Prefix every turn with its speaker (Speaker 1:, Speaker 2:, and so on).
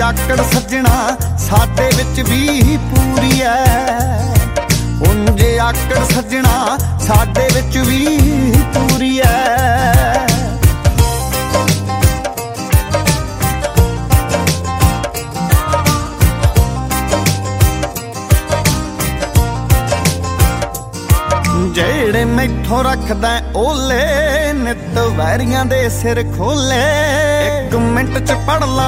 Speaker 1: ਆਕੜ ਸੱਜਣਾ ਸਾਡੇ ਵਿੱਚ ਵੀ ਪੂਰੀ ਐ। ਉਂਝ ਆਕੜ ਸੱਜਣਾ ਸਾਡੇ ਵਿੱਚ ਵੀ ਪੂਰੀ ਐ। ਜਿਹੜੇ ਮੈਥੋਂ ਰੱਖਦਾ ਓਲੇ ਨਿੱਤ ਵੈਰੀਆਂ ਦੇ ਸਿਰ ਖੋਲੇ। 1 ਮਿੰਟ ਚ ਪੜ ਲਾ